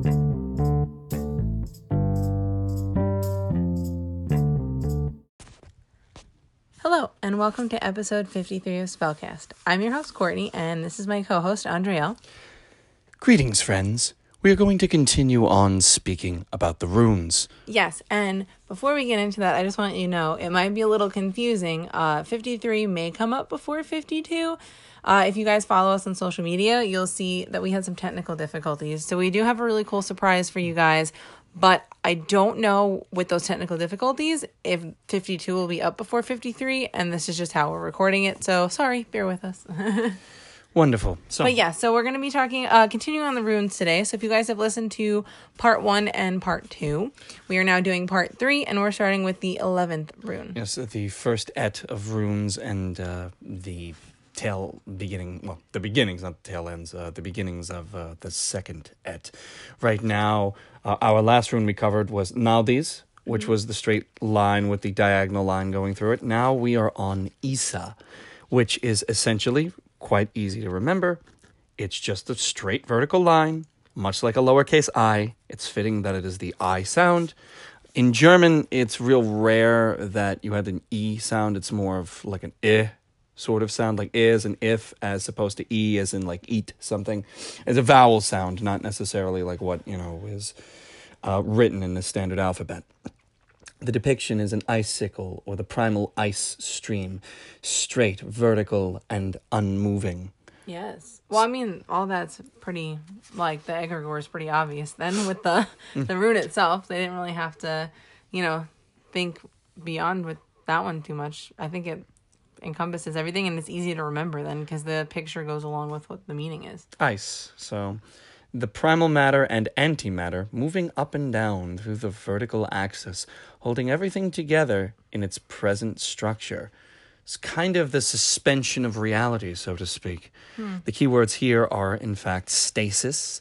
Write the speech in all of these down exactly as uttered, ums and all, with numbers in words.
Hello, and welcome to episode fifty-three of Spellcast. I'm your host, Courtney, and this is my co-host, Andriel. Greetings, friends. We are going to continue on speaking about the runes. Yes, and before we get into that, I just want you to know, it might be a little confusing. Uh, fifty-three may come up before fifty-two. Uh, if you guys follow us on social media, you'll see that we had some technical difficulties. So we do have a really cool surprise for you guys. But I don't know with those technical difficulties if fifty-two will be up before fifty-three, and this is just how we're recording it. So sorry, bear with us. Wonderful. So, but yeah, so we're going to be talking, uh, continuing on the runes today. So if you guys have listened to part one and part two, we are now doing part three, and we're starting with the eleventh rune. Yes, the first et of runes and uh, the tail beginning, well, the beginnings, not the tail ends, uh, the beginnings of uh, the second et. Right now, uh, our last rune we covered was Naldis, which mm-hmm. was the straight line with the diagonal line going through it. Now we are on Isa, which is essentially quite easy to remember. It's just a straight vertical line, much like a lowercase I. It's fitting that it is the I sound. In German, it's real rare that you have an E sound. It's more of like an I sort of sound, like is and if, as opposed to E as in like eat something. It's a vowel sound, not necessarily like what, you know, is uh, written in the standard alphabet. The depiction is an icicle or the primal ice stream, straight, vertical, and unmoving. Yes. Well, I mean, all that's pretty, like, the egregore is pretty obvious then with the, the rune itself. They didn't really have to, you know, think beyond with that one too much. I think it encompasses everything, and it's easy to remember then because the picture goes along with what the meaning is. Ice. So the primal matter and antimatter moving up and down through the vertical axis, holding everything together in its present structure. It's kind of the suspension of reality, so to speak. Hmm. The key words here are, in fact, stasis,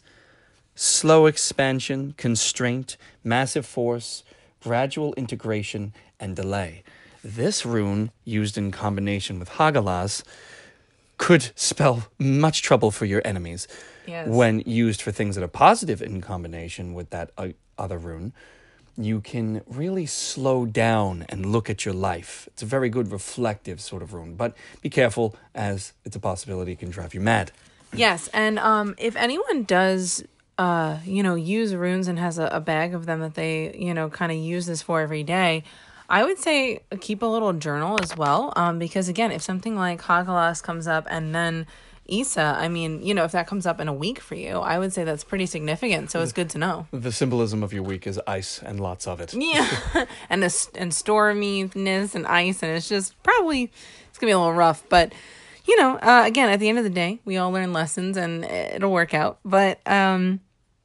slow expansion, constraint, massive force, gradual integration, and delay. This rune, used in combination with Hagalaz, could spell much trouble for your enemies. Yes. When used for things that are positive in combination with that uh, other rune, you can really slow down and look at your life. It's a very good reflective sort of rune, but be careful as it's a possibility it can drive you mad. Yes, and um, if anyone does, uh, you know, use runes and has a, a bag of them that they, you know, kind of use this for every day, I would say keep a little journal as well, um, because again, if something like Hagalaz comes up and then Isa, I mean, you know, if that comes up in a week for you, I would say that's pretty significant, so it's good to know. The symbolism of your week is ice and lots of it. Yeah, and the, and storminess and ice, and it's just probably, it's going to be a little rough, but, you know, uh, again, at the end of the day, we all learn lessons, and it'll work out, but um,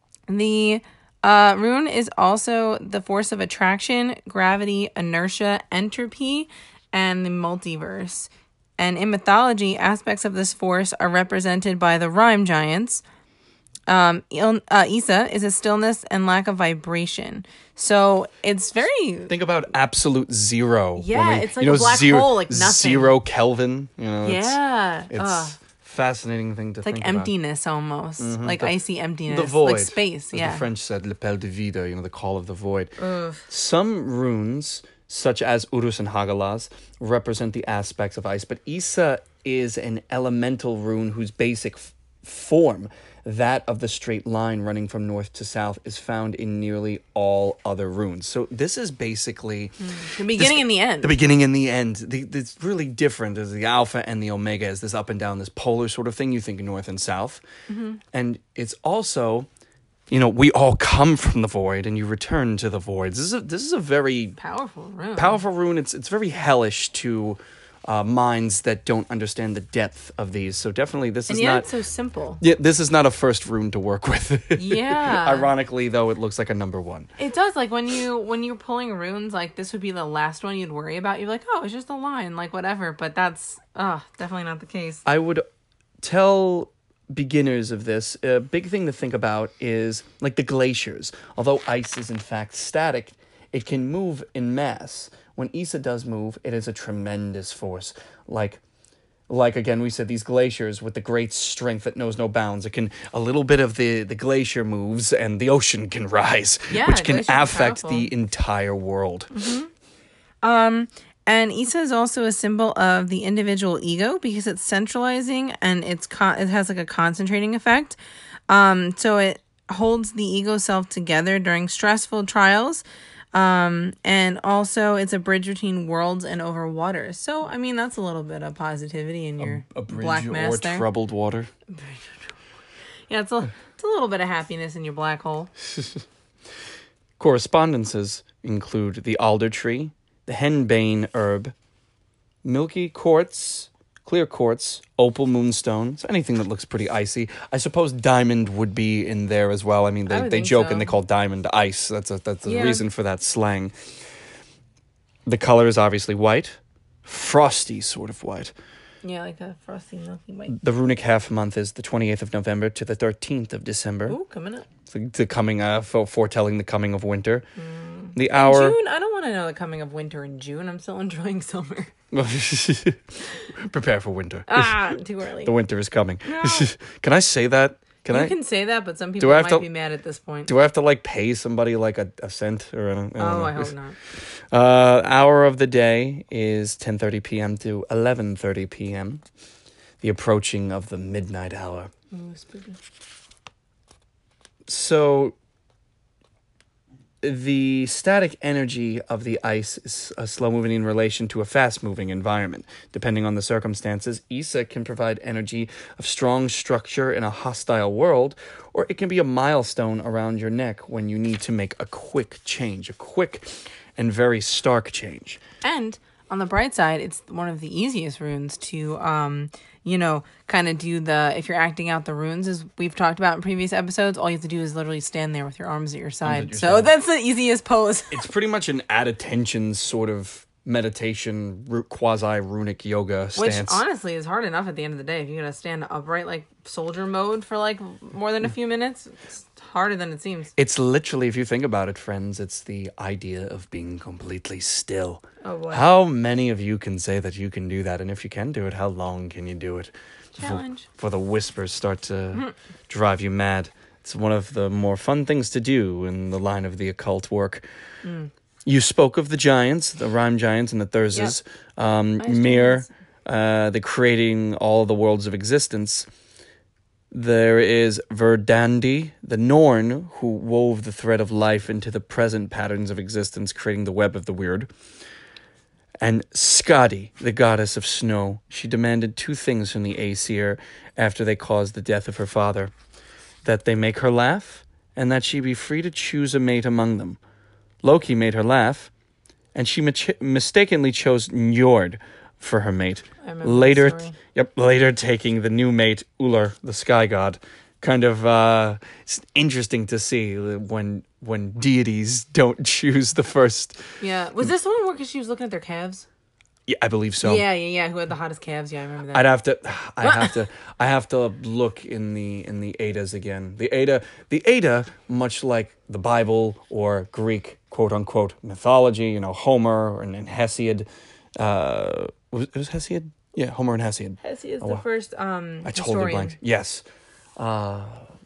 the uh, rune is also the force of attraction, gravity, inertia, entropy, and the multiverse. And in mythology, aspects of this force are represented by the rhyme giants. Um, uh, Isa is a stillness and lack of vibration. So it's very... Think about absolute zero. Yeah, we, it's like you know, a black zero, hole, like nothing. Zero Kelvin. You know, yeah. It's, it's fascinating thing to it's think like about. emptiness almost. Mm-hmm. Like the, icy emptiness. The void. Like space, as yeah. the French said, l'appel de vide, you know, the call of the void. Ugh. Some runes, such as Urus and Hagalaz, represent the aspects of ice, but Isa is an elemental rune whose basic f- form, that of the straight line running from north to south, is found in nearly all other runes. So this is basically... Mm. The beginning this, and the end. The beginning and the end. The, it's really different as the alpha and the omega is this up and down, this polar sort of thing. You think north and south. Mm-hmm. And it's also... You know, we all come from the void, and you return to the void. This is a, this is a very powerful rune. Powerful rune. It's it's very hellish to uh, minds that don't understand the depth of these. So definitely, this and is yet not it's so simple. Yeah, this is not a first rune to work with. Yeah. Ironically, though, it looks like a number one. It does. Like when you when you're pulling runes, like this would be the last one you'd worry about. You're like, oh, it's just a line, like whatever. But that's uh definitely not the case. I would tell beginners of this, a big thing to think about is like the glaciers. Although ice is in fact static, it can move in mass. When Isa does move, it is a tremendous force. Like like again we said, these glaciers with the great strength that knows no bounds. It can a little bit of the the glacier moves and the ocean can rise, Yeah, which can glaciers are affect powerful. the entire world. Um, and Issa is also a symbol of the individual ego because it's centralizing and it's con- it has like a concentrating effect. Um, so it holds the ego self together during stressful trials. Um, and also it's a bridge between worlds and over waters. So, I mean, that's a little bit of positivity in your A bridge black mass or there. troubled water. Yeah, it's a, it's a little bit of happiness in your black hole. Correspondences include the alder tree, the henbane herb, milky quartz, clear quartz, opal moonstone. So anything that looks pretty icy. I suppose diamond would be in there as well. I mean, I they, would they think joke so. and they call diamond ice. That's a that's the Yeah. reason for that slang. The color is obviously white, frosty sort of white. Yeah, like a frosty milky white. The runic half month is the twenty-eighth of November to the thirteenth of December. Ooh, coming up. The, the coming, uh, fo- foretelling the coming of winter. The hour. June? I don't want to know the coming of winter in June. I'm still enjoying summer. Prepare for winter. Ah, too early. The winter is coming. No. Can I say that? Can you I? can say that, but some people I have might to- be mad at this point. Do I have to like pay somebody like a, a cent or I don't, I don't Oh, know. I hope not. Uh, hour of the day is ten thirty p.m. to eleven thirty p.m. The approaching of the midnight hour. Ooh, spooky. So the static energy of the ice is a slow moving in relation to a fast moving environment. Depending on the circumstances, Issa can provide energy of strong structure in a hostile world, or it can be a milestone around your neck when you need to make a quick change, a quick and very stark change. And on the bright side, it's one of the easiest runes to, um, you know, kind of do the, if you're acting out the runes, as we've talked about in previous episodes, all you have to do is literally stand there with your arms at your side. your So side. that's the easiest pose. It's pretty much an at attention sort of meditation, ru- quasi runic yoga Which stance. honestly is hard enough at the end of the day. If you're going to stand upright like soldier mode for like more than a few minutes, it's harder than it seems. It's literally, if you think about it, friends, it's the idea of being completely still. Oh boy. How many of you can say that you can do that? And if you can do it, how long can you do it? Challenge. Before, before the whispers start to drive you mad. It's one of the more fun things to do in the line of the occult work. Mm. You spoke of the giants, the rhyme giants and the Thurzes. Um, Ice Mir, giants. uh, the creating all the worlds of existence. There is Verdandi, the Norn, who wove the thread of life into the present patterns of existence, creating the web of the weird. And Skadi, the goddess of snow. She demanded two things from the Aesir after they caused the death of her father. That they make her laugh, and that she be free to choose a mate among them. Loki made her laugh, and she mich- mistakenly chose Njord for her mate. I remember Later, the story. yep, later taking the new mate, Uller, the sky god. Kind of uh, it's interesting to see when when deities don't choose the first. Yeah. Was this the one where she was looking at their calves? Yeah, I believe so. Yeah, yeah, yeah. Who had the hottest calves? Yeah, I remember that. I'd have to, I have to, I have to look in the in the Eddas again. The Edda, the Edda, much like the Bible or Greek quote unquote mythology, you know, Homer and, and Hesiod. Uh, was it was Hesiod? Yeah, Homer and Hesiod. Hesi is Oh, the wow. first um I totally historian. blanked. Yes, uh,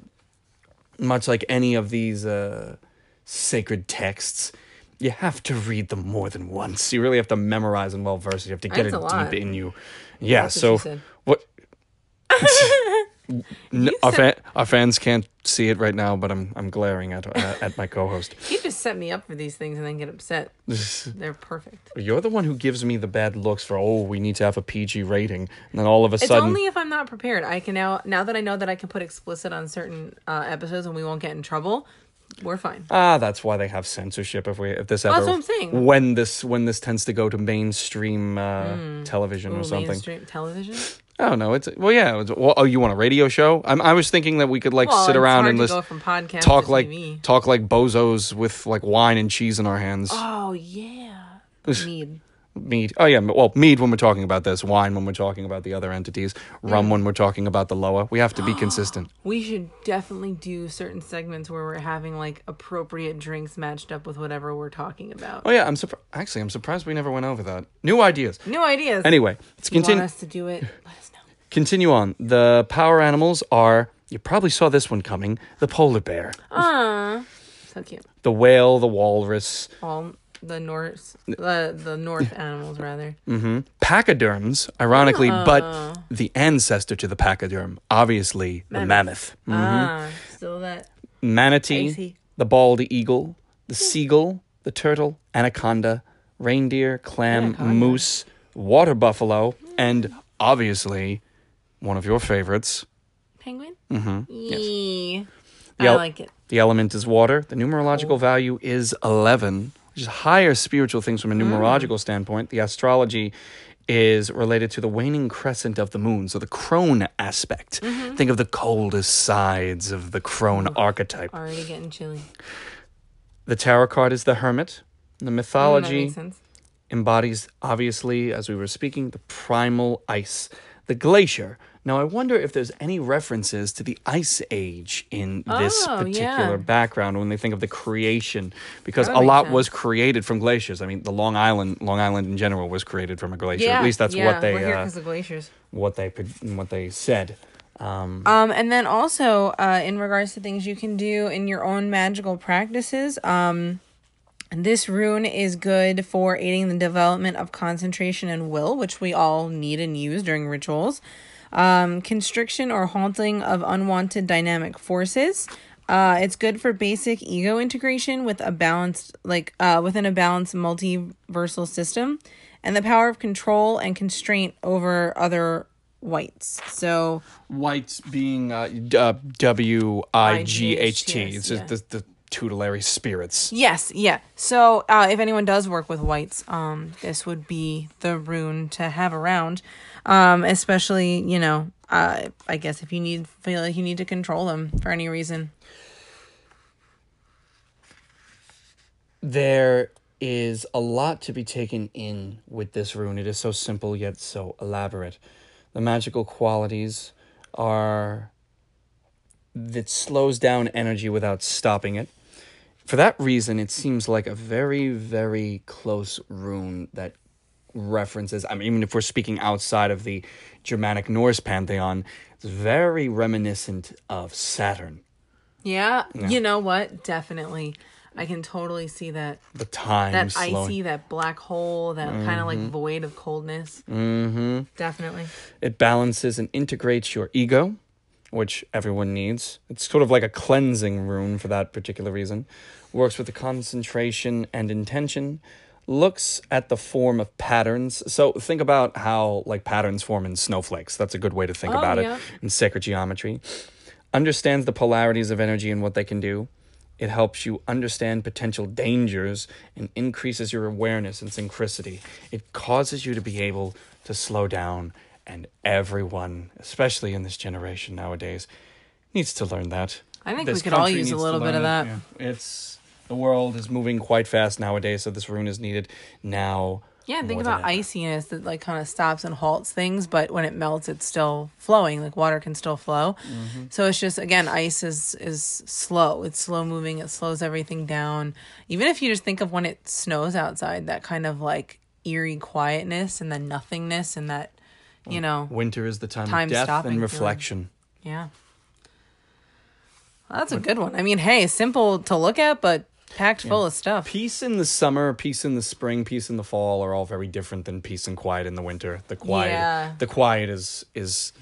much like any of these uh, sacred texts. You have to read them more than once. You really have to memorize them well versed. You have to get That's it a lot. deep in you. Yeah. That's what so she said. what? N- You our, said- fa- our fans can't see it right now, but I'm I'm glaring at uh, at my co-host. He just set me up for these things and then get upset. They're perfect. You're the one who gives me the bad looks for oh we need to have a P G rating, and then all of a It's sudden only if I'm not prepared. I can now now that I know that I can put explicit on certain uh, episodes and we won't get in trouble. We're fine. ah that's why they have censorship if we if this Well, ever that's what I'm saying. when this when this tends to go to mainstream uh, television Ooh, or something. mainstream television. Oh no, it's well yeah. It's, well, oh, you want a radio show? I'm, I was thinking that we could like Well, sit it's around hard and to listen, go from podcast talk to like T V. talk like bozos with like wine and cheese in our hands. Oh yeah, need. Mead. Oh, yeah. Well, mead when we're talking about this, wine when we're talking about the other entities, rum when we're talking about the lower. We have to be consistent. We should definitely do certain segments where we're having like appropriate drinks matched up with whatever we're talking about. Oh, yeah. I'm surprised. Actually, I'm surprised we never went over that. New ideas. New ideas. Anyway, let's If you continue. want us to do it, let us know. Continue on. The power animals are, you probably saw this one coming, the polar bear, Aw, so cute. the whale, the walrus, All the North, the the North animals rather. hmm pachyderms, ironically, Oh. but the ancestor to the pachyderm, obviously the mammoth. Mhm. Ah, still that. Manatee, Icy. the bald eagle, the seagull, the turtle, anaconda, reindeer, clam, Anaconda. moose, water buffalo, and obviously one of your favorites. Penguin. Mhm. Yes. The I el- like it. The element is water. The numerological Oh. value is eleven, which is higher spiritual things from a numerological standpoint. The astrology is related to the waning crescent of the moon, so the crone aspect. Think of the coldest sides of the crone archetype. Already getting chilly. The tarot card is the hermit. The Mm, that mythology makes sense. embodies, obviously, as we were speaking, the primal ice, the glacier. Now, I wonder if there's any references to the Ice Age in this Oh, particular yeah. background when they think of the creation, because That a would make lot sense. was created from glaciers. I mean, the Long Island, Long Island in general, was created from a glacier. Yeah, At least that's yeah, what they we're here uh, because of glaciers. what they pred- what they said. Um, Um, and then also, uh, in regards to things you can do in your own magical practices, um, this rune is good for aiding the development of concentration and will, which we all need and use during rituals. Um, constriction or halting of unwanted dynamic forces. Uh, it's good for basic ego integration with a balanced, like, uh, within a balanced multiversal system, and the power of control and constraint over other whites. So, Whites being uh, d- uh, W I G H T. I G H T, It's yes, just the, the tutelary spirits. yes, yeah. So, uh, if anyone does work with whites, um, this would be the rune to have around. Um, especially, you know, uh, I guess if you need feel like you need to control them for any reason. There is a lot to be taken in with this rune. It is so simple yet so elaborate. The magical qualities are that slows down energy without stopping it. For that reason, it seems like a very, very close rune that references, I mean, even if we're speaking outside of the Germanic Norse pantheon, it's very reminiscent of Saturn. Yeah, you know what? Definitely. I can totally see that. The time That slowing. icy, that black hole, that kind of like void of coldness. Mm-hmm. Definitely. It balances and integrates your ego, which everyone needs. It's sort of like a cleansing rune for that particular reason. Works with the concentration and intention. Looks at the form of patterns. So think about how like patterns form in snowflakes. That's a good way to think Oh, about yeah. it in sacred geometry. Understands the polarities of energy and what they can do. It helps you understand potential dangers and increases your awareness and synchronicity. It causes you to be able to slow down, and everyone, especially in this generation nowadays, needs to learn that. I think This we could all country use a needs to little bit learn of it. that. Yeah. It's the world is moving quite fast nowadays, so this rune is needed now. Yeah, think more than about ever. iciness that like kind of stops and halts things, but when it melts, it's still flowing. Like water can still flow. Mm-hmm. So it's just again, ice is is slow. It's slow moving. It slows everything down. Even if you just think of when it snows outside, that kind of like eerie quietness and the nothingness and that, you know, Winter is the time, Time of death stopping and feeling. reflection. yeah. Well, that's a good one. I mean, hey, simple to look at, but packed full of stuff. Peace in the summer, peace in the spring, peace in the fall are all very different than peace and quiet in the winter. The quiet, Yeah. the quiet is is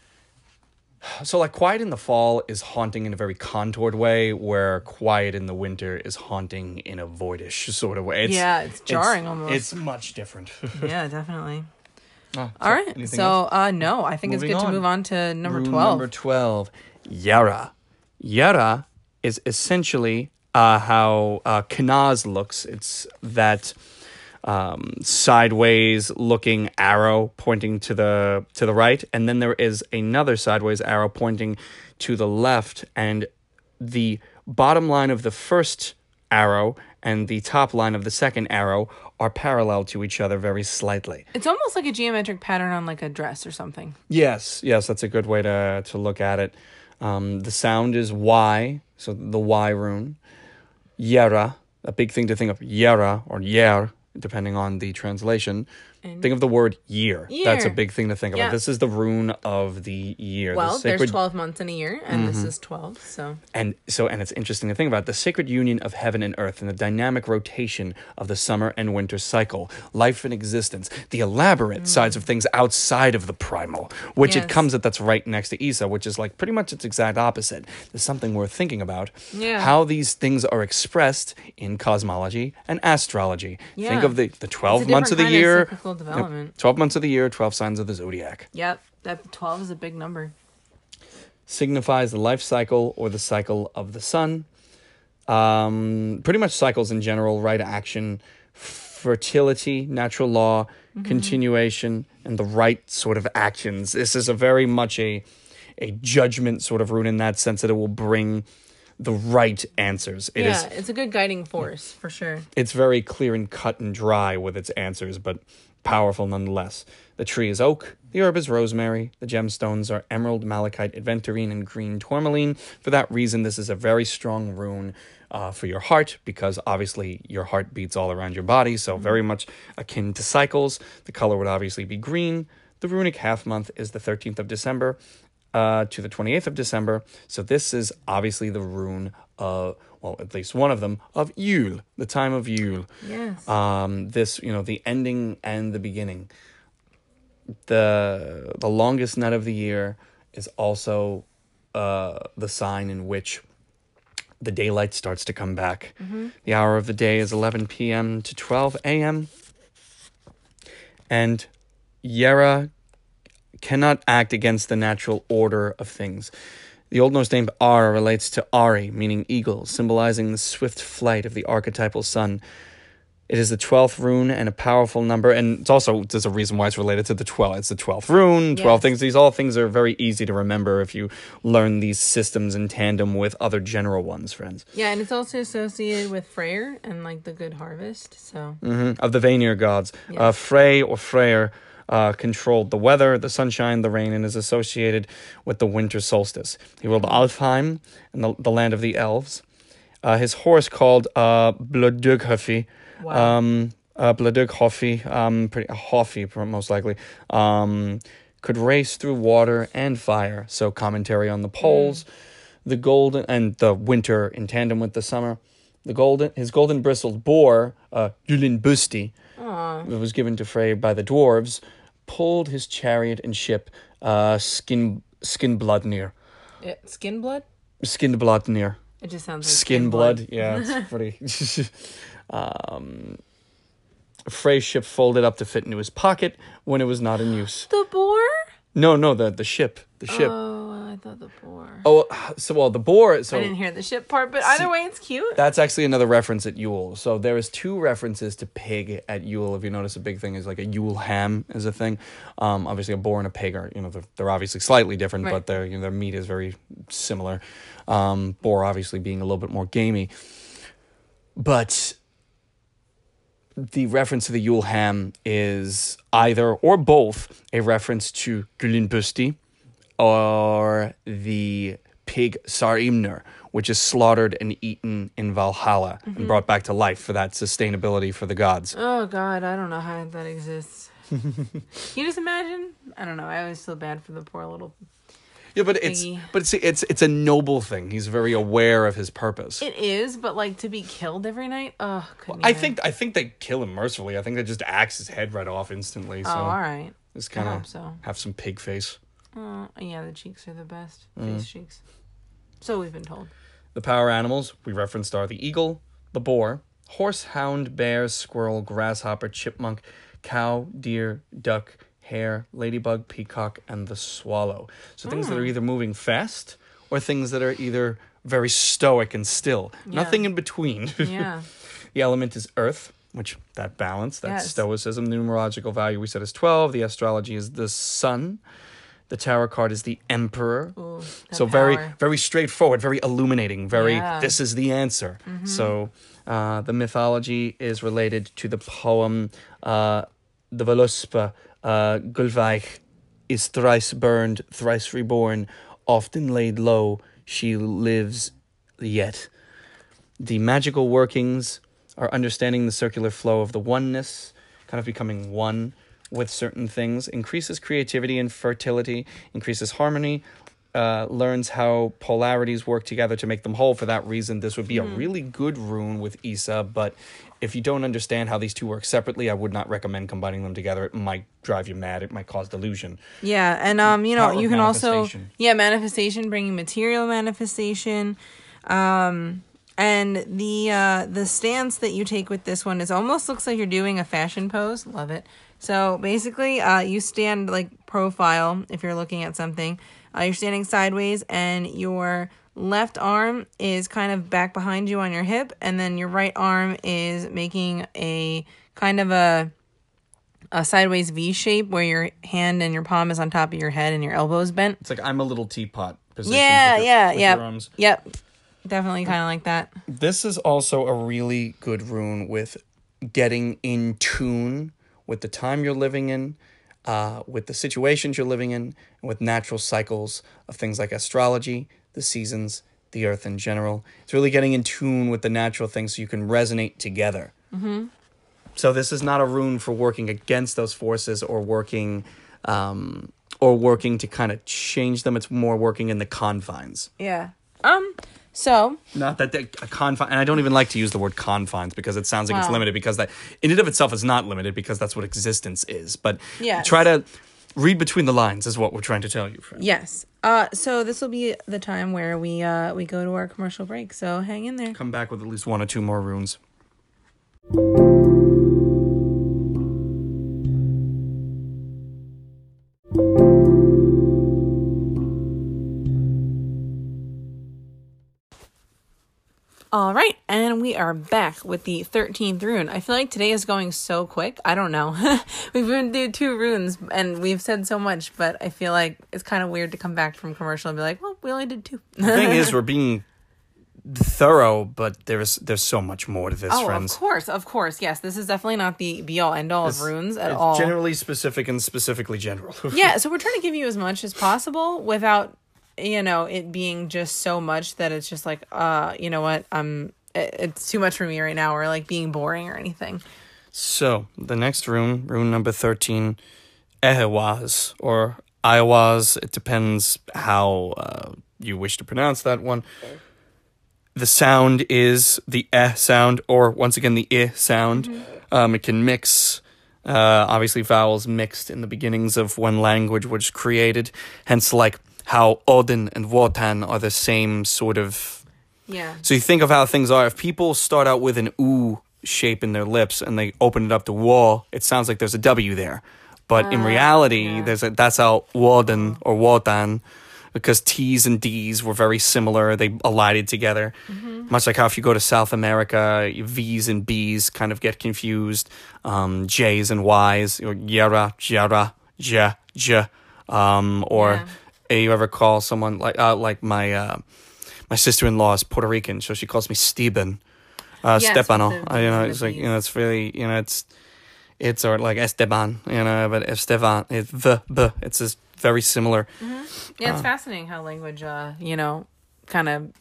so like quiet in the fall is haunting in a very contoured way, where quiet in the winter is haunting in a voidish sort of way. It's, Yeah, it's jarring almost. It's much different. Yeah, definitely. Ah, All right. anything So, else? uh, no, I think it's Moving good on. to move on to number Rune twelve. Number twelve, Yara. Yara is essentially uh, how uh, Kanaz looks. It's that um, sideways looking arrow pointing to the to the right, and then there is another sideways arrow pointing to the left, and the bottom line of the first arrow and the top line of the second arrow are parallel to each other very slightly. It's almost like a geometric pattern on like a dress or something. Yes, yes, that's a good way to to look at it. Um, the sound is Y, so the Y rune. Yera, a big thing to think of, Yera or Yer, depending on the translation. And think of the word year. year. That's a big thing to think about. Yeah. This is the rune of the year. Well, the sacred... there's twelve months in a year, and mm-hmm. this is twelve, so... And so, and it's interesting to think about the sacred union of heaven and earth and the dynamic rotation of the summer and winter cycle, life and existence, the elaborate mm. sides of things outside of the primal, which yes. it comes at that's right next to Isa, which is like pretty much its exact opposite. There's something worth thinking about. Yeah. How these things are expressed in cosmology and astrology. Yeah. Think of the, the twelve months of the year. Of development. twelve months of the year, twelve signs of the zodiac. Yep, that twelve is a big number. Signifies the life cycle or the cycle of the sun. Um, pretty much cycles in general, right action, fertility, natural law, mm-hmm. continuation, and the right sort of actions. This is a very much a, a judgment sort of rune in that sense that it will bring the right answers. It yeah, is, it's a good guiding force, for sure. It's very clear and cut and dry with its answers, but powerful nonetheless. The tree is oak, the herb is rosemary, the gemstones are emerald, malachite, aventurine, and green tourmaline. For that reason, this is a very strong rune uh, for your heart, because obviously your heart beats all around your body, so mm-hmm. very much akin to cycles. The color would obviously be green. The runic half month is the thirteenth of December uh, to the twenty-eighth of December, so this is obviously the rune of, well, at least one of them, of Yule, the time of Yule. Yes. Um, this, you know, the ending and the beginning. The the longest night of the year is also uh, the sign in which the daylight starts to come back. Mm-hmm. The hour of the day is eleven p.m. to twelve a.m. And Yera cannot act against the natural order of things. The Old Norse name Ar relates to Ari, meaning eagle, symbolizing the swift flight of the archetypal sun. It is the twelfth rune and a powerful number, and it's also, there's a reason why it's related to the twelve. It's the twelfth rune, twelve yes. things. These all things are very easy to remember if you learn these systems in tandem with other general ones, friends. Yeah, and it's also associated with Freyr and like the good harvest, so. Mm-hmm. Of the Vanir gods. Yes. Uh, Frey or Freyr uh, controlled the weather, the sunshine, the rain, and is associated with the winter solstice. He ruled Alfheim and the, the land of the elves. Uh, his horse called uh, Blodughofi. Wow. Um, uh, Bladug Hoffi, um, pretty Hoffi, most likely, um, could race through water and fire. So commentary on the poles, mm. the golden and the winter in tandem with the summer. The golden, his golden bristled boar, uh, Gyllinbusti, that was given to Frey by the dwarves, pulled his chariot and ship, uh, Skin Skinbladnir. Yeah, skin blood. Skinbladnir. It just sounds like skin, skin blood. blood. Yeah, it's pretty. um, Frey's ship folded up to fit into his pocket when it was not in use. The boar? No, no, the the ship, the ship. Oh, I thought the boar. Oh, so well, the boar. So I didn't hear the ship part, but either see, way, it's cute. That's actually another reference at Yule. So there is two references to pig at Yule. If you notice, a big thing is like a Yule ham is a thing. Um, obviously, a boar and a pig are, you know, they're, they're obviously slightly different, right. but their you know, their meat is very similar. Um, boar obviously being a little bit more gamey, but the reference to the Yule ham is either or both a reference to Gyllinbusti or the pig Sarimnir, which is slaughtered and eaten in Valhalla mm-hmm. and brought back to life for that sustainability for the gods. Oh, God, I don't know how that exists. Can you just imagine? I don't know. I always feel bad for the poor little Yeah, but it's piggy. but it's it's it's a noble thing. He's very aware of his purpose. It is, but like to be killed every night, oh, couldn't well, I even. think I think they kill him mercifully. I think they just axe his head right off instantly. So oh, all right. Just kind I of hope so. have some pig face. Oh, yeah, the cheeks are the best. Mm. Face cheeks. So we've been told. The power animals we referenced are the eagle, the boar, horse, hound, bear, squirrel, grasshopper, chipmunk, cow, deer, duck, hare, ladybug, peacock, and the swallow. So things mm. that are either moving fast or things that are either very stoic and still. Yeah. Nothing in between. Yeah. The element is earth, which that balance, that yes. stoicism, the numerological value we said is twelve. The astrology is the sun. The tarot card is the Emperor. Ooh, that so very, power. very straightforward, very illuminating, very, Yeah. this is the answer. So uh, the mythology is related to the poem, uh, the Voluspa, uh, Gulveich is thrice burned, thrice reborn, often laid low, she lives yet. The magical workings are understanding the circular flow of the oneness, kind of becoming one with certain things, increases creativity and fertility, increases harmony, uh, learns how polarities work together to make them whole. For that reason, this would be a really good rune with Issa, but if you don't understand how these two work separately, I would not recommend combining them together. It might drive you mad. It might cause delusion. Yeah, and um, you know, Power of you can also manifestation. yeah, manifestation, bringing material manifestation, um, and the uh, the stance that you take with this one is almost looks like you're doing a fashion pose. Love it. So basically, uh, you stand like profile if you're looking at something. Uh, you're standing sideways, and your left arm is kind of back behind you on your hip, and then your right arm is making a kind of a a sideways V shape where your hand and your palm is on top of your head and your elbows bent. It's like I'm a little teapot position. Yeah, with your, yeah, with yeah. your arms. Yep. Definitely kind of like that. This is also a really good rune with getting in tune with the time you're living in, uh, with the situations you're living in, and with natural cycles of things like astrology, the seasons, the earth in general. It's really getting in tune with the natural things so you can resonate together. Mm-hmm. So this is not a rune for working against those forces or working um, or working to kind of change them. It's more working in the confines. Yeah. Um. So. Not that they, a confine, and I don't even like to use the word confines because it sounds like it's Wow. limited, because that in and of itself is not limited, because that's what existence is. But Yes. try to read between the lines is what we're trying to tell you, friend. Yes. Uh. So this will be the time where we uh we go to our commercial break. So hang in there. Come back with at least one or two more runes. All right, and we are back with the thirteenth rune. I feel like today is going so quick. I don't know. We've been doing two runes, and we've said so much, but I feel like it's kind of weird to come back from commercial and be like, well, we only did two. The thing is, we're being thorough, but there's there's so much more to this, Oh, friends. of course, of course. Yes, this is definitely not the be-all, end-all of runes at It's all. generally specific and specifically general. Yeah, so we're trying to give you as much as possible without, you know, it being just so much that it's just like, uh, you know what, I'm, it, it's too much for me right now, or like being boring or anything. So, the next rune, rune number thirteen, Ehewaz, or Iwaz, it depends how uh, you wish to pronounce that one. The sound is the eh sound, or once again, the I sound. Mm-hmm. Um, it can mix, uh, obviously vowels mixed in the beginnings of when language was created, hence like how Odin and Wotan are the same sort of... Yeah. So you think of how things are. If people start out with an oo shape in their lips and they open it up to wa, it sounds like there's a W there. But uh, in reality, yeah. there's a, that's how Woden or Wotan, because T's and D's were very similar. They alighted together. Mm-hmm. Much like how if you go to South America, V's and B's kind of get confused. Um, J's and Y's, or Yara, Jara, Ja, Ja. Um, or yeah. you ever call someone, like uh, like my uh, my sister-in-law is Puerto Rican, so she calls me Steven. Uh, yes, Stefano. The, uh, you know, it's like, you know, it's really, you know, it's, it's or like Esteban, you know, but Esteban, it's the, b, it's just very similar. Mm-hmm. Yeah, it's uh, fascinating how language, uh, you know, kind of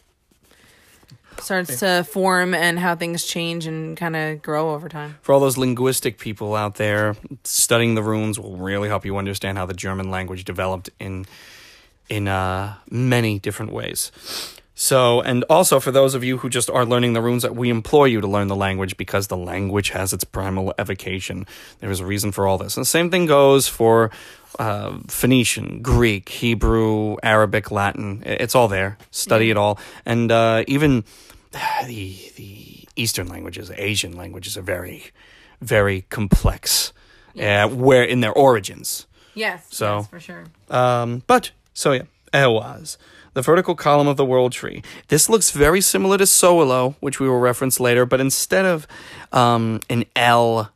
starts to form and how things change and kind of grow over time. For all those linguistic people out there, studying the runes will really help you understand how the German language developed in in uh, many different ways. So, and also for those of you who just are learning the runes, we implore you to learn the language, because the language has its primal evocation. There is a reason for all this. And the same thing goes for uh, Phoenician, Greek, Hebrew, Arabic, Latin. It's all there. Study yeah. it all. And uh, even the the Eastern languages, Asian languages are very, very complex, yes. uh, where in their origins. Yes, so, yes, for sure. Um, but, so yeah, Ehwaz. The vertical column of the world tree. This looks very similar to Solo, which we will reference later, but instead of um, an L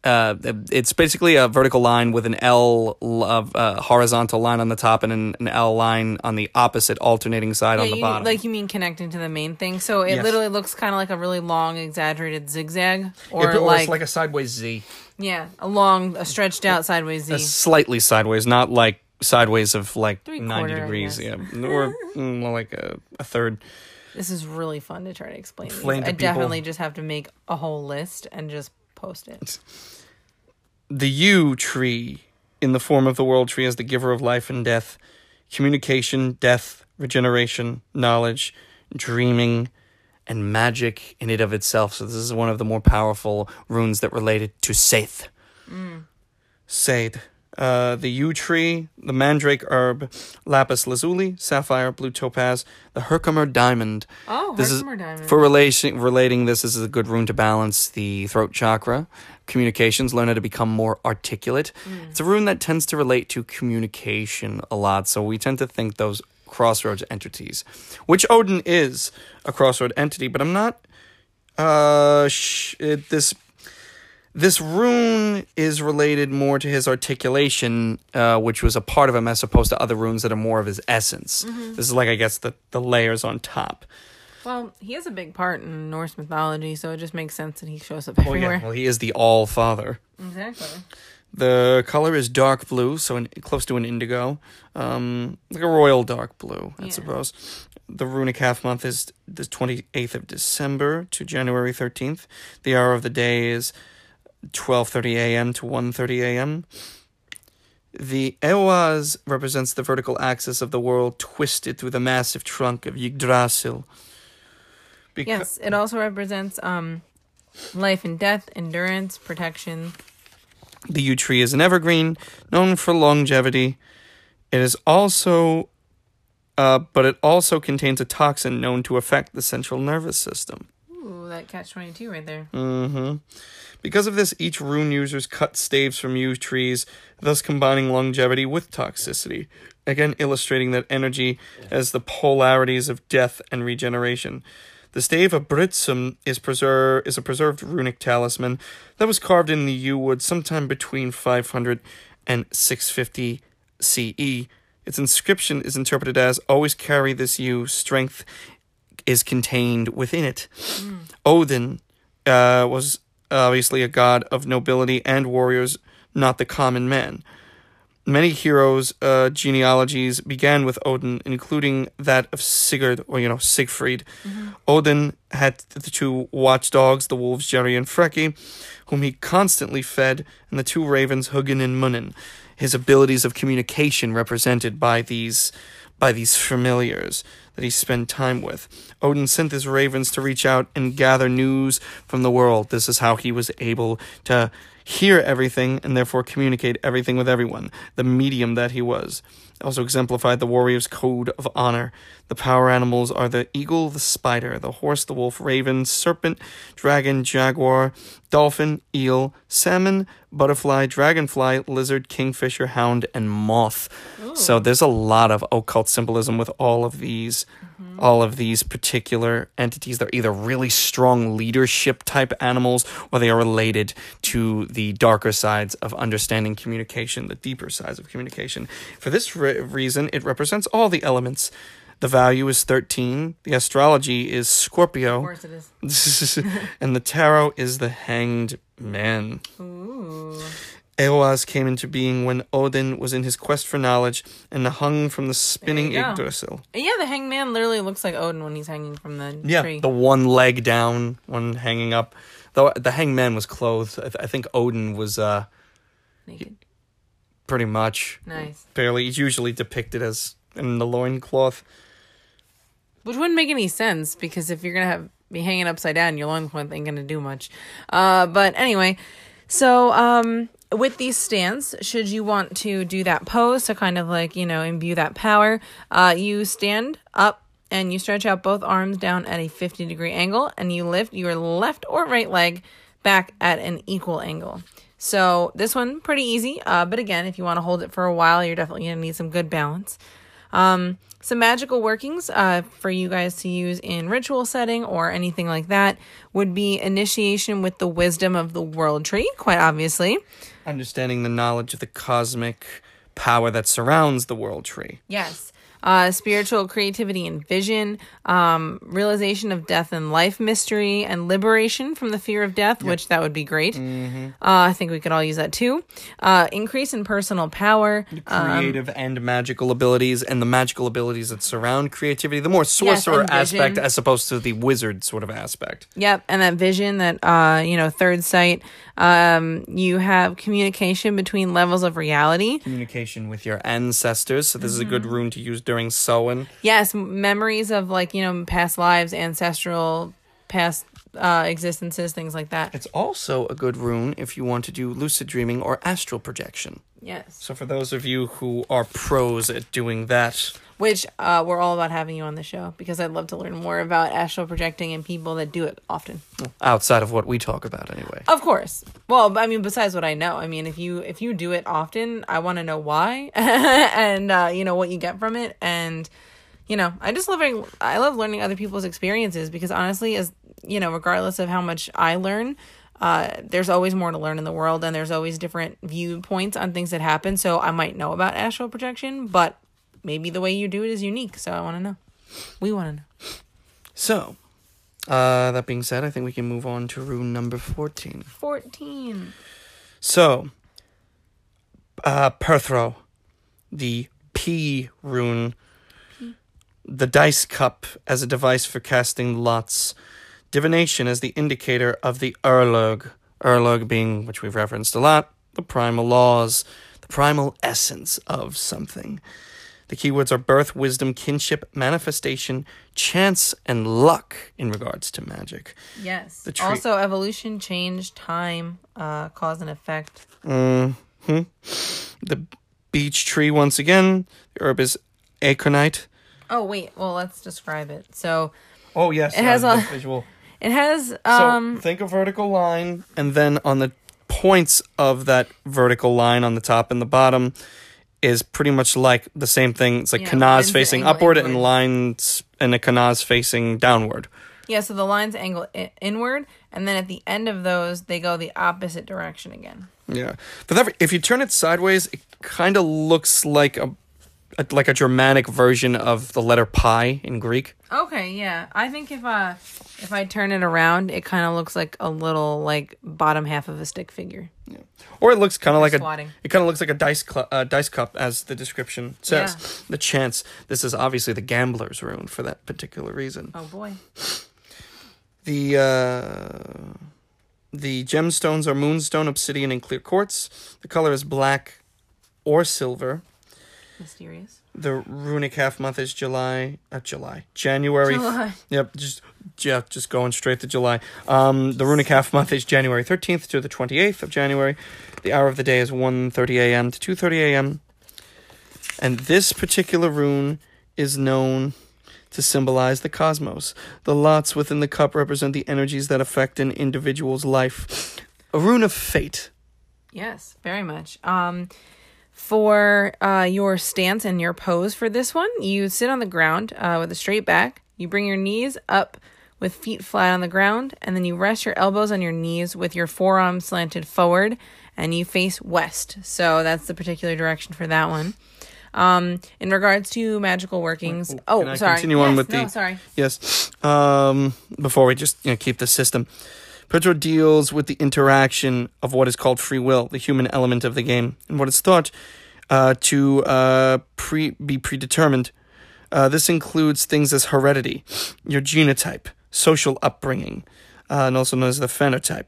Uh, it's basically a vertical line with an L of uh, horizontal line on the top and an, an L line on the opposite alternating side Yeah, on the you, bottom. like you mean connecting to the main thing. So it Yes. literally looks kind of like a really long, exaggerated zigzag, or It- or like, it's like a sideways Z. yeah, a long, a stretched out sideways Z. A slightly sideways, not like sideways of like Three ninety quarter, I degrees. guess. Yeah, or mm, more like a, a third. This is really fun to try to explain. These. Explain to I people. definitely just have to make a whole list and just post it. The yew tree, in the form of the world tree, as the giver of life and death, communication, death, regeneration, knowledge, dreaming, and magic in it of itself. So this is one of the more powerful runes that related to Saith. Mm. Saith. Uh, the yew tree, the mandrake herb, lapis lazuli, sapphire, blue topaz, the Herkimer diamond. Oh, This Herkimer is diamond. for relation relating this. This is a good rune to balance the throat chakra, communications, learn how to become more articulate. Mm. It's a rune that tends to relate to communication a lot, so we tend to think those crossroads entities, which Odin is a crossroad entity, but I'm not. Uh, sh- it, this. This rune is related more to his articulation, uh, which was a part of him, as opposed to other runes that are more of his essence. Mm-hmm. This is like, I guess, the, the layers on top. Well, he has a big part in Norse mythology, so it just makes sense that he shows up Well, everywhere. yeah, well, he is the All-Father. Exactly. The color is dark blue, so in, close to an indigo. Um, like a royal dark blue, I Yeah. suppose. The runic half month is the twenty-eighth of December to January thirteenth. The hour of the day is twelve thirty a.m. to one thirty a.m. The Eoaz represents the vertical axis of the world twisted through the massive trunk of Yggdrasil. Beca- Yes, it also represents um, life and death, endurance, protection. The yew tree is an evergreen, known for longevity. It is also, uh, but it also contains a toxin known to affect the central nervous system. Ooh, that catch twenty-two right there. Mm-hmm. Because of this, each rune users cut staves from yew trees, thus combining longevity with toxicity, again illustrating that energy as the polarities of death and regeneration. The stave of Britsum is preser- is a preserved runic talisman that was carved in the yew wood sometime between five hundred and six fifty C E. Its inscription is interpreted as, "Always carry this yew, strength is contained within it." Mm. Odin uh, was obviously a god of nobility and warriors, not the common man. Many heroes' uh, genealogies began with Odin, including that of Sigurd, or, you know, Siegfried. Mm-hmm. Odin had the two watchdogs, the wolves Jerry and Freki, whom he constantly fed, and the two ravens Hugin and Munin. His abilities of communication represented by these by these familiars that he spent time with. Odin sent his ravens to reach out and gather news from the world. This is how he was able to hear everything and therefore communicate everything with everyone, the medium that he was. Also exemplified the warrior's code of honor. The power animals are the eagle, the spider, the horse, the wolf, raven, serpent, dragon, jaguar, dolphin, eel, salmon, butterfly, dragonfly, lizard, kingfisher, hound, and moth. Ooh. So there's a lot of occult symbolism with all of these Mm-hmm. all of these particular entities. They're either really strong leadership type animals, or they are related to the darker sides of understanding communication, the deeper sides of communication. For this re- reason, it represents all the elements. The value is thirteen. The astrology is Of Scorpio. course it is. And the tarot is the Hanged Man. Ooh. Eoaz came into being when Odin was in his quest for knowledge and hung from the spinning There you go. Yggdrasil. Yeah, the hangman literally looks like Odin when he's hanging from the Yeah, tree. the one leg down, one hanging up. Though the hangman was clothed. I, th- I think Odin was uh, Naked. pretty much Nice. barely. He's usually depicted as in the loincloth. Which wouldn't make any sense, because if you're going to have be hanging upside down, your loincloth ain't going to do much. Uh, but anyway, so um, with these stands, should you want to do that pose to kind of like, you know, imbue that power, uh, you stand up and you stretch out both arms down at a fifty degree angle, and you lift your left or right leg back at an equal angle. So this one, pretty easy. Uh, but again, if you want to hold it for a while, you're definitely going to need some good balance. Um, some magical workings uh, for you guys to use in ritual setting or anything like that would be initiation with the wisdom of the world tree, quite obviously. Understanding the knowledge of the cosmic power that surrounds the world tree. Yes. Uh, spiritual creativity and vision, um, realization of death and life mystery, and liberation from the fear of death, yep. which that would be great. Mm-hmm. Uh, I think we could all use that too. Uh, increase in personal power. Creative um, and magical abilities, and the magical abilities that surround creativity. The more sorcerer yes, aspect as opposed to the wizard sort of aspect. Yep, and that vision, that, uh, you know, third sight. Um, you have communication between levels of reality. Communication with your ancestors. So this mm-hmm. is a good rune to use during Samhain. Yes, memories of, like, you know, past lives, ancestral, past uh, existences, things like that. It's also a good rune if you want to do lucid dreaming or astral projection. Yes. So for those of you who are pros at doing that... Which uh, we're all about having you on the show, because I'd love to learn more about astral projecting and people that do it often. Outside of what we talk about, anyway. Of course. Well, I mean, besides what I know. I mean, if you if you do it often, I want to know why and, uh, you know, what you get from it. And, you know, I just love learning, I love learning other people's experiences, because honestly, as you know, regardless of how much I learn, uh, there's always more to learn in the world, and there's always different viewpoints on things that happen. So I might know about astral projection, but maybe the way you do it is unique, so I want to know. We want to know. So, uh, that being said, I think we can move on to rune number fourteen. fourteen. So, uh, Perthro, the P rune, P. The dice cup as a device for casting lots, divination as the indicator of the Urlug, Urlug being, which we've referenced a lot, the primal laws, the primal essence of something. The keywords are birth, wisdom, kinship, manifestation, chance, and luck in regards to magic. Yes. The tree- also, evolution, change, time, uh, cause and effect. Mm-hmm. The beech tree, once again. The herb is aconite. Oh, wait. Well, let's describe it. So... Oh, yes. It has a visual. It has... Um, so, think a vertical line, and then on the points of that vertical line on the top and the bottom... is pretty much like the same thing. It's like yeah, kanaz facing upward inward. And lines and a kanaz facing downward. Yeah, so the lines angle I- inward, and then at the end of those, they go the opposite direction again. Yeah. But that, if you turn it sideways, it kind of looks like a, a like a Germanic version of the letter pi in Greek. Okay, yeah. I think if uh if I turn it around, it kind of looks like a little like bottom half of a stick figure. Yeah. Or it looks kind of like squatting. a it kind of looks like a dice cl- uh, dice cup, as the description says. Yeah. The chance. This is obviously the gambler's rune for that particular reason. Oh boy. The uh, the gemstones are moonstone, obsidian, and clear quartz. The color is black or silver. Mysterious. The runic half month is July, uh, July, January. July. Yep, just yeah, just going straight to July. Um, the runic half month is January thirteenth to the twenty-eighth of January. The hour of the day is one thirty a.m. to two thirty a.m. And this particular rune is known to symbolize the cosmos. The lots within the cup represent the energies that affect an individual's life. A rune of fate. Yes, very much. Um, for uh, your stance and your pose for this one, you sit on the ground uh, with a straight back. You bring your knees up with feet flat on the ground, and then you rest your elbows on your knees with your forearms slanted forward, and you face west. So that's the particular direction for that one. Um, in regards to magical workings, oh, Can I sorry. Continue yes, on with no, the sorry. Yes. Um, before we just you know keep the system, Perthro deals with the interaction of what is called free will, the human element of the game, and what is thought uh, to uh, pre be predetermined. Uh, this includes things as heredity, your genotype, social upbringing, uh, and also known as the phenotype.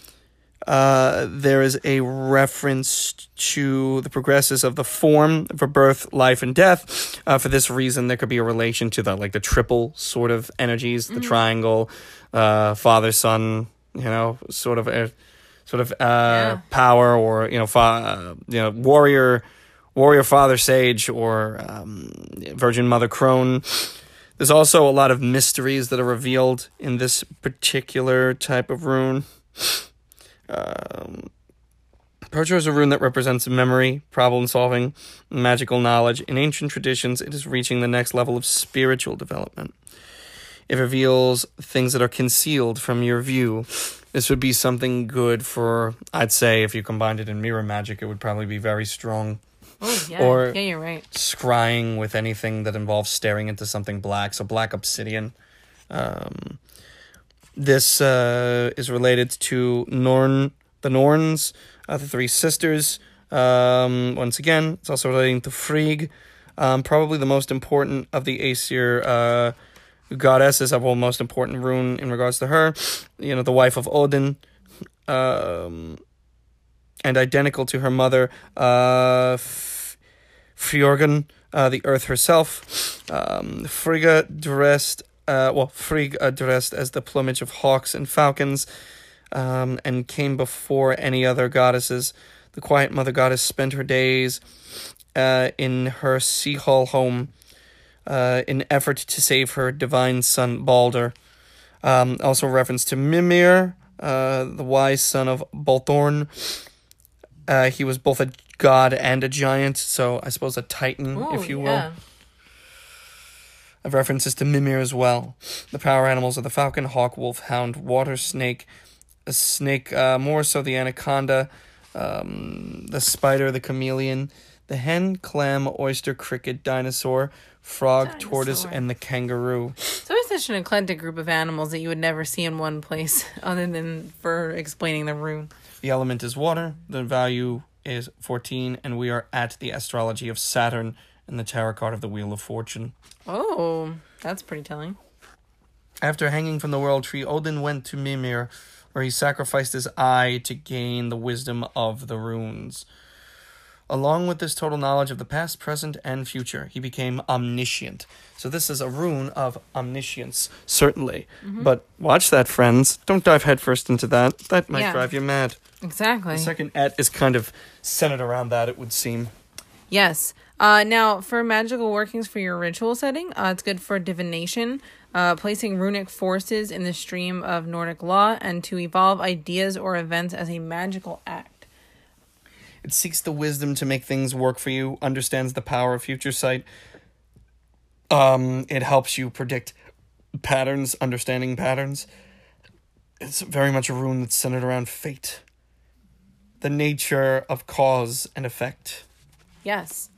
Uh, there is a reference to the progresses of the form for birth, life, and death. Uh, for this reason, there could be a relation to the like the triple sort of energies, the mm-hmm. triangle, uh, father, son, you know, sort of a sort of uh, yeah. power, or you know, fa- uh, you know, warrior, warrior, father, sage, or um, virgin mother, crone. There's also a lot of mysteries that are revealed in this particular type of rune. Um, Percher is a rune that represents memory, problem-solving, magical knowledge. In ancient traditions, it is reaching the next level of spiritual development. It reveals things that are concealed from your view. This would be something good for, I'd say, if you combined it in mirror magic, it would probably be very strong. Oh, yeah. Or yeah, you're right. Scrying with anything that involves staring into something black, so black obsidian. Um, this uh, is related to Norn, the Norns, uh, the three sisters. Um, once again, it's also relating to Frigg. Um, probably the most important of the Aesir uh, goddesses, well, most important rune in regards to her. You know, the wife of Odin. Um, and identical to her mother, uh, F- Fjorgen, uh, the earth herself. Um, Frigga dressed, uh, well, Frigg uh, dressed as the plumage of hawks and falcons, um, and came before any other goddesses. The quiet mother goddess spent her days uh, in her sea hall home uh, in effort to save her divine son Balder. Um, also reference to Mimir, uh, the wise son of Bolthorn. Uh, he was both a god and a giant, so I suppose a titan, Ooh, if you yeah. will. Of references to Mimir as well. The power animals are the falcon, hawk, wolf, hound, water snake, a snake, uh, more so the anaconda, um, the spider, the chameleon, the hen, clam, oyster, cricket, dinosaur, frog, Dinosaur. tortoise, and the kangaroo. It's always such an eclectic group of animals that you would never see in one place other than for explaining the rune. The element is water, the value is fourteen, and we are at the astrology of Saturn in the tarot card of the Wheel of Fortune. Oh, that's pretty telling. After hanging from the world tree, Odin went to Mimir, where he sacrificed his eye to gain the wisdom of the runes. Along with this total knowledge of the past, present, and future, he became omniscient. So this is a rune of omniscience, certainly. Mm-hmm. But watch that, friends. Don't dive headfirst into that. That might Yeah. drive you mad. Exactly. The second et is kind of centered around that, it would seem. Yes. Uh, now, for magical workings for your ritual setting, uh, it's good for divination, uh, placing runic forces in the stream of Nordic law, and to evolve ideas or events as a magical act. It seeks the wisdom to make things work for you, understands the power of future sight. Um, it helps you predict patterns, understanding patterns. It's very much a rune that's centered around fate. The nature of cause and effect. Yes.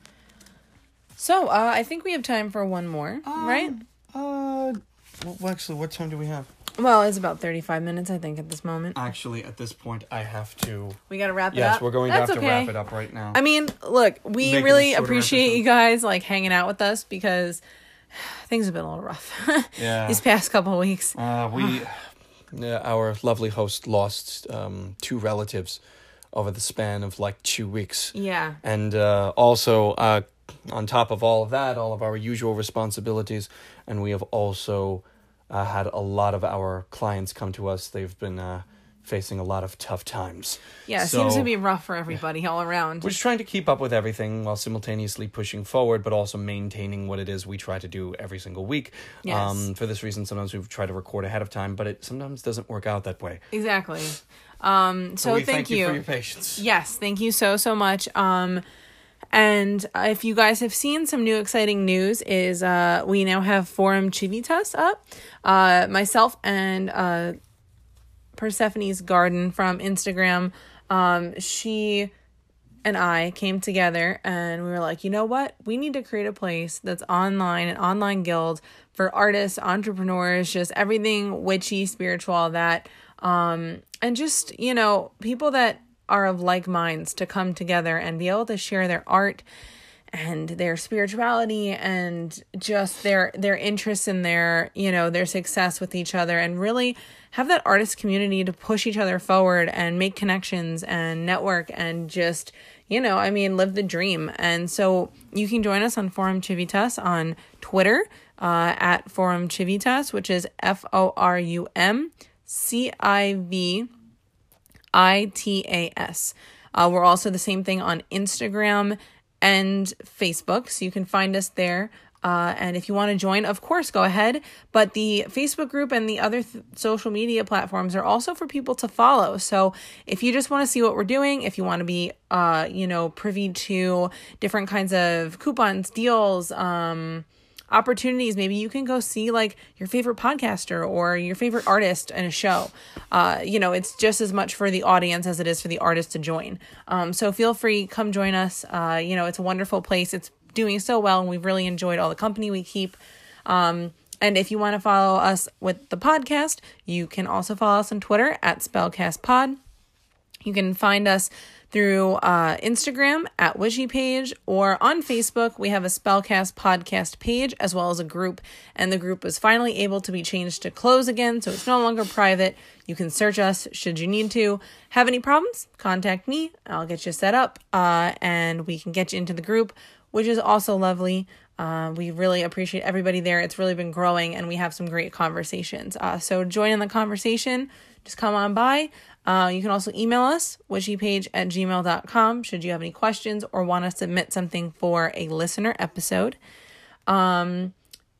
So, uh, I think we have time for one more, Um, right? Uh, well, actually, what time do we have? Well, it's about thirty-five minutes, I think, at this moment. Actually, at this point, I have to... We gotta wrap it Yes, up. we're going That's to have okay. to wrap it up right now. I mean, look, we Make it a really shorter appreciate episode. you guys, like, hanging out with us, because things have been a little rough Yeah. these past couple of weeks. Uh, we, yeah, our lovely host lost um, two relatives over the span of like two weeks. Yeah. And uh, also, uh, on top of all of that, all of our usual responsibilities, and we have also uh, had a lot of our clients come to us. They've been uh, facing a lot of tough times. Yeah, it So- seems to be rough for everybody all around. We're just trying to keep up with everything while simultaneously pushing forward, but also maintaining what it is we try to do every single week. Yes. Um, for this reason, sometimes we try to record ahead of time, but it sometimes doesn't work out that way. Exactly. Um, so, So we thank, thank you for your patience. Yes, thank you so, so much. Um, and if you guys have seen some new exciting news is uh, we now have Forum Civitas up. Uh, myself and uh, Persephone's Garden from Instagram, um, she and I came together and we were like, you know what? We need to create a place that's online, an online guild for artists, entrepreneurs, just everything witchy, spiritual, all that. Um, and just, you know, people that are of like minds to come together and be able to share their art and their spirituality and just their their interests in their, you know, their success with each other, and really have that artist community to push each other forward and make connections and network and just, you know, I mean, live the dream. And so you can join us on Forum Civitas on Twitter uh, at Forum Civitas, which is F O R U M C I V I T A S. Uh, we're also the same thing on Instagram and Facebook, so you can find us there. Uh, and if you want to join, of course, go ahead. But the Facebook group and the other th- social media platforms are also for people to follow. So if you just want to see what we're doing, if you want to be, uh, you know, privy to different kinds of coupons, deals, um, opportunities, maybe you can go see like your favorite podcaster or your favorite artist in a show. Uh, you know, it's just as much for the audience as it is for the artist to join. Um, so feel free, come join us. Uh, you know, it's a wonderful place. It's doing so well, and we've really enjoyed all the company we keep. Um, and if you want to follow us with the podcast, you can also follow us on Twitter at SpellcastPod. You can find us through uh, Instagram at Wishy Page, or on Facebook. We have a Spellcast podcast page as well as a group, and the group was finally able to be changed to close again, so it's no longer private. You can search us should you need to. Have any problems? Contact me. I'll get you set up, uh, and we can get you into the group, which is also lovely. Uh, we really appreciate everybody there. It's really been growing, and we have some great conversations. Uh, so join in the conversation. Just come on by. Uh, you can also email us, wishypage at gmail dot com, should you have any questions or want to submit something for a listener episode. Um,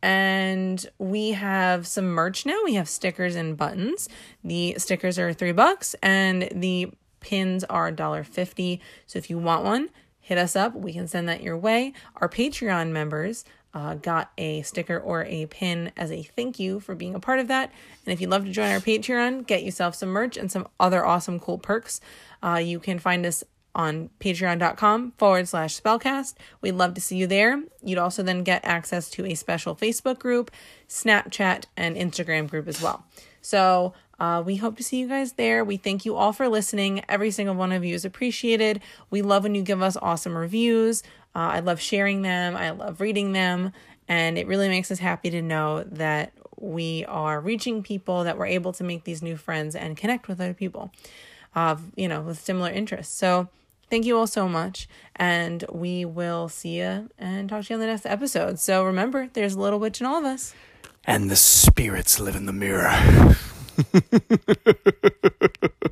and we have some merch now. We have stickers and buttons. The stickers are three bucks, and the pins are one dollar fifty. So if you want one, hit us up. We can send that your way. Our Patreon members uh, got a sticker or a pin as a thank you for being a part of that. And if you'd love to join our Patreon, get yourself some merch and some other awesome cool perks. Uh, you can find us on patreon.com forward slash spellcast. We'd love to see you there. You'd also then get access to a special Facebook group, Snapchat, and Instagram group as well. So uh, we hope to see you guys there. We thank you all for listening. Every single one of you is appreciated. We love when you give us awesome reviews. Uh, I love sharing them. I love reading them. And it really makes us happy to know that we are reaching people, that we're able to make these new friends and connect with other people, uh, you know, with similar interests. So thank you all so much. And we will see you and talk to you on the next episode. So remember, there's a little witch in all of us. And the spirits live in the mirror.